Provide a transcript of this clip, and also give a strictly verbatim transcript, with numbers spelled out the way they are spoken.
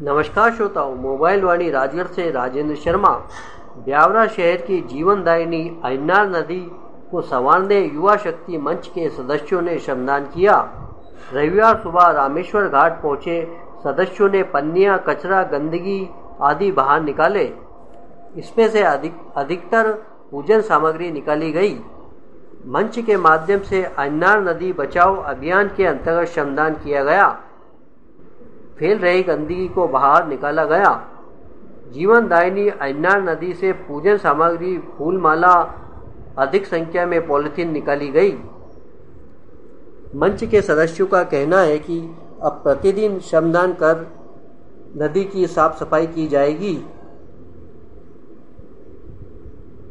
नमस्कार श्रोताओं, मोबाइल वाणी राजगढ़ से राजेंद्र शर्मा। ब्यावरा शहर की जीवनदायिनी अय्यनार नदी को संवारने युवा शक्ति मंच के सदस्यों ने श्रमदान किया। रविवार सुबह रामेश्वर घाट पहुंचे सदस्यों ने पन्नियां, कचरा, गंदगी आदि बाहर निकाले। इसमें से अधिक अधिकतर पूजन सामग्री निकाली गई। मंच के माध्यम से अय्यनार नदी बचाओ अभियान के अंतर्गत श्रमदान किया गया। फैल रही गंदगी को बाहर निकाला गया। जीवनदायिनी अय्यनार नदी से पूजन सामग्री, फूल माला, अधिक संख्या में पॉलिथीन निकाली गई। मंच के सदस्यों का कहना है कि अब प्रतिदिन श्रमदान कर नदी की साफ सफाई की जाएगी।